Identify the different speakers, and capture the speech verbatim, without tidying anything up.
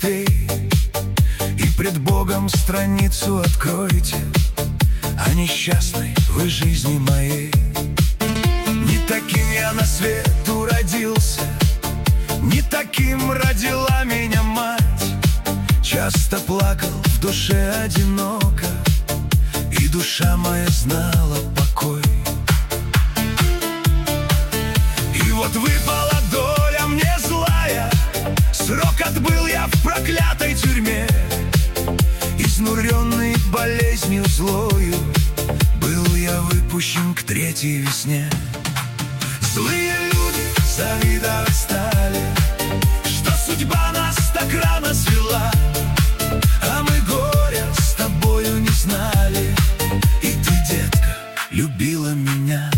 Speaker 1: быстрей, и пред Богом страницу откройте о несчастной вы жизни моей. Не таким я на свет уродился, не таким родила меня мать. Часто плакал в душе одиноко, и душа моя знала покой. И вот выпала доля мне злая, срок отбыл я в проклятой тюрьме. Изнуренный болезнью злою, был я выпущен к третьей весне. Злые люди завидовать стали, что судьба нас так рано свела, а мы горя с тобою не знали, и ты, детка, любила меня.